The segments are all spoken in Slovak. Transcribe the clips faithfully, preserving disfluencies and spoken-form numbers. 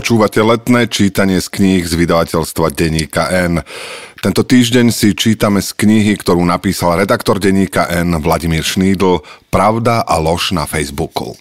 Počúvate letné čítanie z kníh z vydavateľstva Denníka N. Tento týždeň si čítame z knihy, ktorú napísal redaktor Denníka N Vladimír Šnídl, Pravda a lož na Facebooku.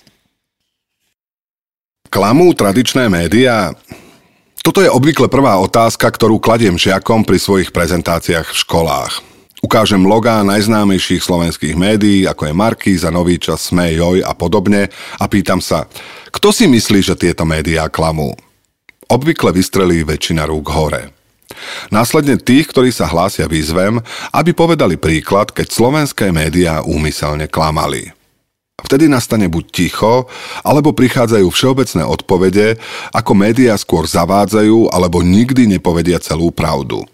Klamú tradičné médiá? Toto je obvykle prvá otázka, ktorú kladiem žiakom pri svojich prezentáciách v školách. Ukážem logá najznámejších slovenských médií, ako je Markíza, Nový čas, Sme, Joj a podobne a pýtam sa, kto si myslí, že tieto médiá klamú? Obvykle vystrelí väčšina rúk hore. Následne tých, ktorí sa hlásia, vyzvem, aby povedali príklad, keď slovenské médiá úmyselne klamali. Vtedy nastane buď ticho, alebo prichádzajú všeobecné odpovede, ako médiá skôr zavádzajú, alebo nikdy nepovedia celú pravdu.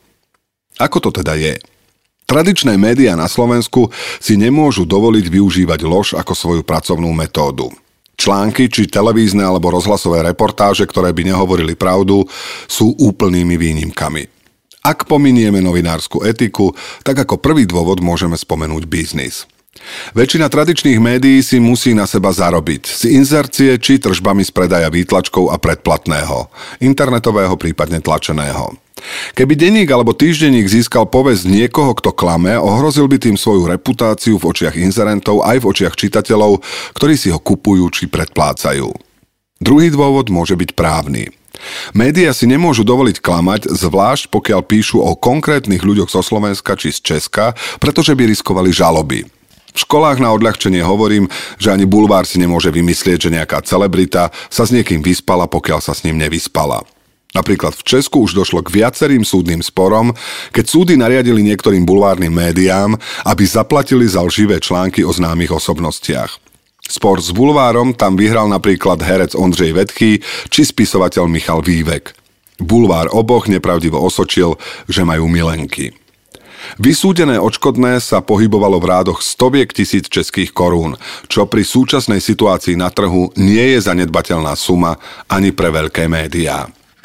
Ako to teda je? Tradičné médiá na Slovensku si nemôžu dovoliť využívať lož ako svoju pracovnú metódu. Články či televízne alebo rozhlasové reportáže, ktoré by nehovorili pravdu, sú úplnými výnimkami. Ak pominieme novinársku etiku, tak ako prvý dôvod môžeme spomenúť biznis. Väčšina tradičných médií si musí na seba zarobiť z inzercie či tržbami z predaja výtlačkov a predplatného, internetového prípadne tlačeného. Keby denník alebo týždenník získal povesť niekoho, kto klame, ohrozil by tým svoju reputáciu v očiach inzerentov aj v očiach čitateľov, ktorí si ho kupujú či predplácajú. Druhý dôvod môže byť právny. Médiá si nemôžu dovoliť klamať, zvlášť pokiaľ píšu o konkrétnych ľuďoch zo Slovenska či z Česka, pretože by riskovali žaloby. V školách na odľahčenie hovorím, že ani bulvár si nemôže vymyslieť, že nejaká celebrita sa s niekým vyspala, pokiaľ sa s ním nevyspala. Napríklad v Česku už došlo k viacerým súdnym sporom, keď súdy nariadili niektorým bulvárnym médiám, aby zaplatili za lživé články o známych osobnostiach. Spor s bulvárom tam vyhral napríklad herec Ondřej Vetký či spisovateľ Michal Vývek. Bulvár oboch nepravdivo osočil, že majú milenky. Vysúdené odškodné sa pohybovalo v rádoch stoviek tisíc českých korún, čo pri súčasnej situácii na trhu nie je zanedbateľná suma ani pre veľké médiá.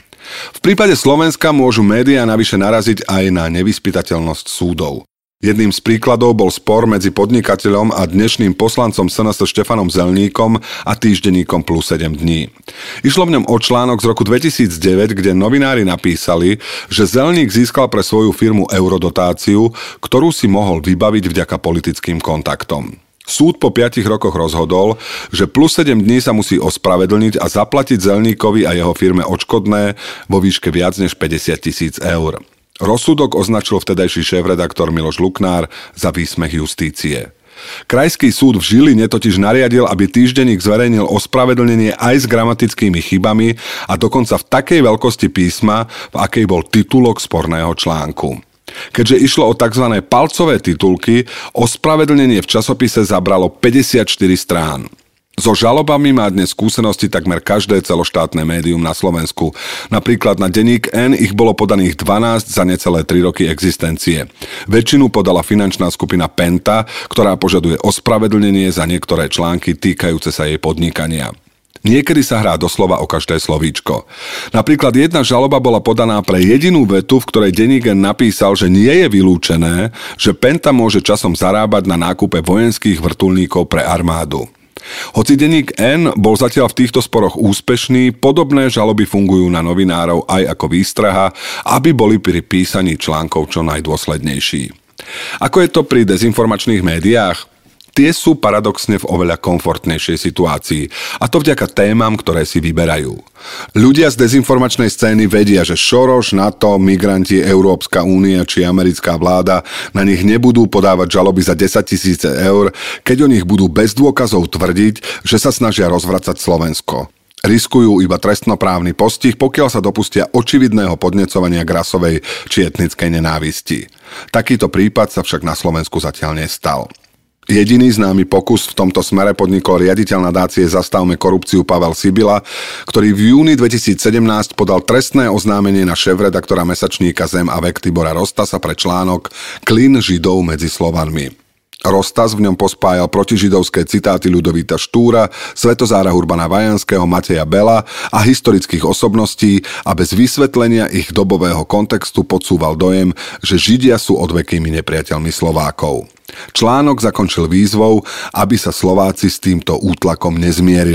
V prípade Slovenska môžu médiá navyše naraziť aj na nevyspytateľnosť súdov. Jedným z príkladov bol spor medzi podnikateľom a dnešným poslancom es en es Štefanom Zelníkom a týždenníkom Plus sedem dní. Išlo v ňom o článok z roku dvetisícdeväť, kde novinári napísali, že Zelník získal pre svoju firmu eurodotáciu, ktorú si mohol vybaviť vďaka politickým kontaktom. Súd po piatich rokoch rozhodol, že Plus sedem dní sa musí ospravedlniť a zaplatiť Zelníkovi a jeho firme odškodné vo výške viac než päťdesiat tisíc eur. Rozsudok označil vtedajší šéfredaktor Miloš Luknár za výsmech justície. Krajský súd v Žiline totiž nariadil, aby týždenník zverejnil ospravedlnenie aj s gramatickými chybami a dokonca v takej veľkosti písma, v akej bol titulok sporného článku. Keďže išlo o tzv. Palcové titulky, ospravedlnenie v časopise zabralo päťdesiatštyri strán. So žalobami má dnes skúsenosti takmer každé celoštátne médium na Slovensku. Napríklad na Denník N ich bolo podaných dvanásť za necelé tri roky existencie. Väčšinu podala finančná skupina Penta, ktorá požaduje ospravedlnenie za niektoré články týkajúce sa jej podnikania. Niekedy sa hrá doslova o každé slovíčko. Napríklad jedna žaloba bola podaná pre jedinú vetu, v ktorej Denník N napísal, že nie je vylúčené, že Penta môže časom zarábať na nákupe vojenských vrtuľníkov pre armádu. Hoci Denník N bol zatiaľ v týchto sporoch úspešný, podobné žaloby fungujú na novinárov aj ako výstraha, aby boli pri písaní článkov čo najdôslednejší. Ako je to pri dezinformačných médiách? Tie sú paradoxne v oveľa komfortnejšej situácii, a to vďaka témam, ktoré si vyberajú. Ľudia z dezinformačnej scény vedia, že Soros, NATO, migranti, Európska únia či americká vláda na nich nebudú podávať žaloby za desaťtisíc eur, keď o nich budú bez dôkazov tvrdiť, že sa snažia rozvracať Slovensko. Riskujú iba trestnoprávny postih, pokiaľ sa dopustia očividného podnecovania k rasovej či etnickej nenávisti. Takýto prípad sa však na Slovensku zatiaľ nestal. Jediný známy pokus v tomto smere podnikol riaditeľ nadácie Zastavme korupciu Pavel Sibila, ktorý v júni dvetisícsedemnásť podal trestné oznámenie na šéfredaktora mesačníka Zem a vek Tibora Rostasa pre článok Klin Židov medzi Slovanmi. Rostas v ňom pospájal protižidovské citáty Ľudovíta Štúra, Svetozára Urbana Vajanského, Mateja Bela a historických osobností a bez vysvetlenia ich dobového kontextu podsúval dojem, že Židia sú odvekými nepriateľmi Slovákov. Článok zakončil výzvou, aby sa Slováci s týmto útlakom nezmierili.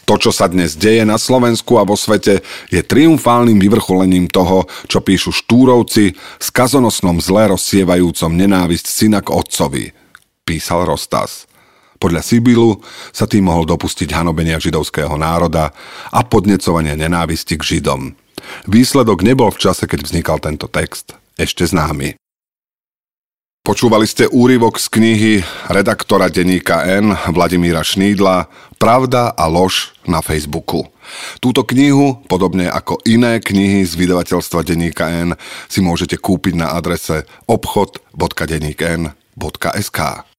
To, čo sa dnes deje na Slovensku a vo svete, je triumfálnym vyvrcholením toho, čo píšu Štúrovci v skazonosnom zle rozsievajúcom nenávisť syna k otcovi, písal Rostas. Podľa Sibylu sa tým mohol dopustiť hanobenia židovského národa a podnecovania nenávisti k Židom. Výsledok nebol v čase, keď vznikal tento text, ešte známy. Počúvali ste úryvok z knihy redaktora denníka N Vladimíra Šnídla Pravda a lož na Facebooku. Túto knihu, podobne ako iné knihy z vydavateľstva denníka N, si môžete kúpiť na adrese obchod bodka denník n bodka es ká.